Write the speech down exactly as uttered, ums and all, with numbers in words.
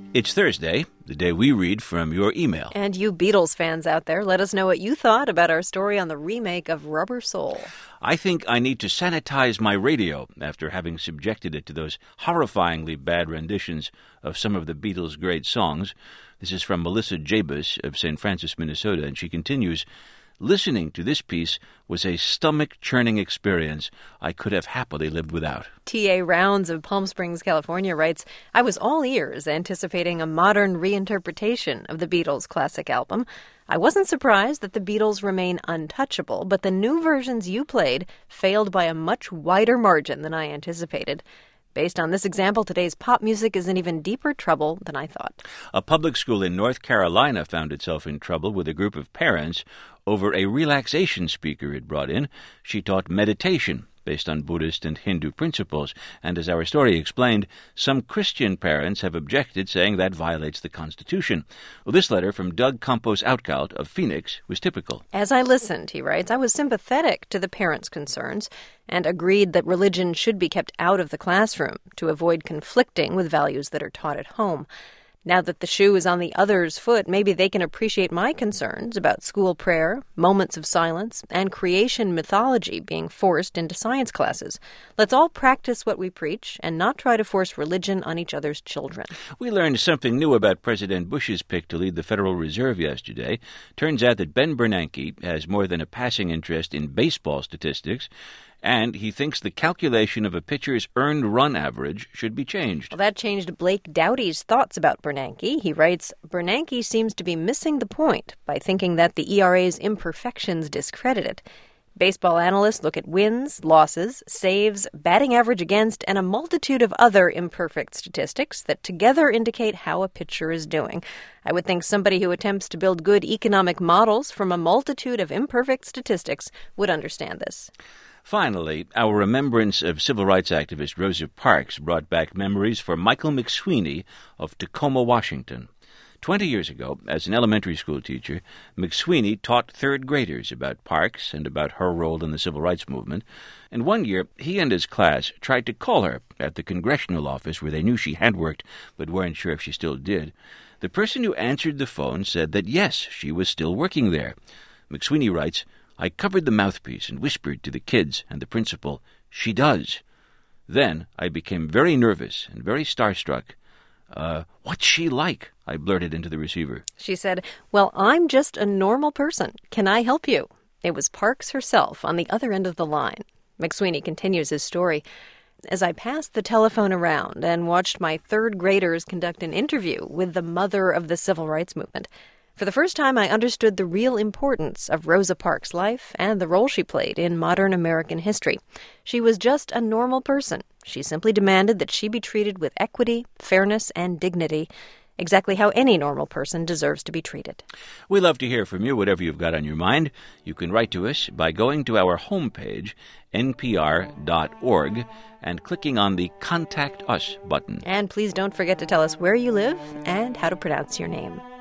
It's Thursday, the day we read from your email. And you Beatles fans out there, let us know what you thought about our story on the remake of Rubber Soul. I think I need to sanitize my radio after having subjected it to those horrifyingly bad renditions of some of the Beatles' great songs. This is from Melissa Jabus of Saint Francis, Minnesota, and she continues, listening to this piece was a stomach-churning experience I could have happily lived without. T A. Rounds of Palm Springs, California writes, I was all ears anticipating a modern reinterpretation of the Beatles' classic album. I wasn't surprised that the Beatles remain untouchable, but the new versions you played failed by a much wider margin than I anticipated. Based on this example, today's pop music is in even deeper trouble than I thought. A public school in North Carolina found itself in trouble with a group of parents over a relaxation speaker it brought in. She taught meditation based on Buddhist and Hindu principles, and as our story explained, some Christian parents have objected, saying that violates the Constitution. Well, this letter from Doug Campos-Outcault of Phoenix was typical. As I listened, he writes, I was sympathetic to the parents' concerns and agreed that religion should be kept out of the classroom to avoid conflicting with values that are taught at home. Now that the shoe is on the other's foot, maybe they can appreciate my concerns about school prayer, moments of silence, and creation mythology being forced into science classes. Let's all practice what we preach and not try to force religion on each other's children. We learned something new about President Bush's pick to lead the Federal Reserve yesterday. Turns out that Ben Bernanke has more than a passing interest in baseball statistics, and he thinks the calculation of a pitcher's earned run average should be changed. Well, that changed Blake Doughty's thoughts about Bernanke. He writes, Bernanke seems to be missing the point by thinking that the E R A's imperfections discredit it. Baseball analysts look at wins, losses, saves, batting average against, and a multitude of other imperfect statistics that together indicate how a pitcher is doing. I would think somebody who attempts to build good economic models from a multitude of imperfect statistics would understand this. Finally, our remembrance of civil rights activist Rosa Parks brought back memories for Michael McSweeney of Tacoma, Washington. Twenty years ago, as an elementary school teacher, McSweeney taught third graders about Parks and about her role in the civil rights movement. And one year, he and his class tried to call her at the congressional office where they knew she had worked, but weren't sure if she still did. The person who answered the phone said that yes, she was still working there. McSweeney writes, I covered the mouthpiece and whispered to the kids and the principal, she does. Then I became very nervous and very starstruck. Uh, what's she like? I blurted into the receiver. She said, well, I'm just a normal person. Can I help you? It was Parks herself on the other end of the line. McSweeney continues his story. As I passed the telephone around and watched my third graders conduct an interview with the mother of the civil rights movement, for the first time, I understood the real importance of Rosa Parks' life and the role she played in modern American history. She was just a normal person. She simply demanded that she be treated with equity, fairness, and dignity, exactly how any normal person deserves to be treated. We love to hear from you, whatever you've got on your mind. You can write to us by going to our homepage, N P R dot org, and clicking on the Contact Us button. And please don't forget to tell us where you live and how to pronounce your name.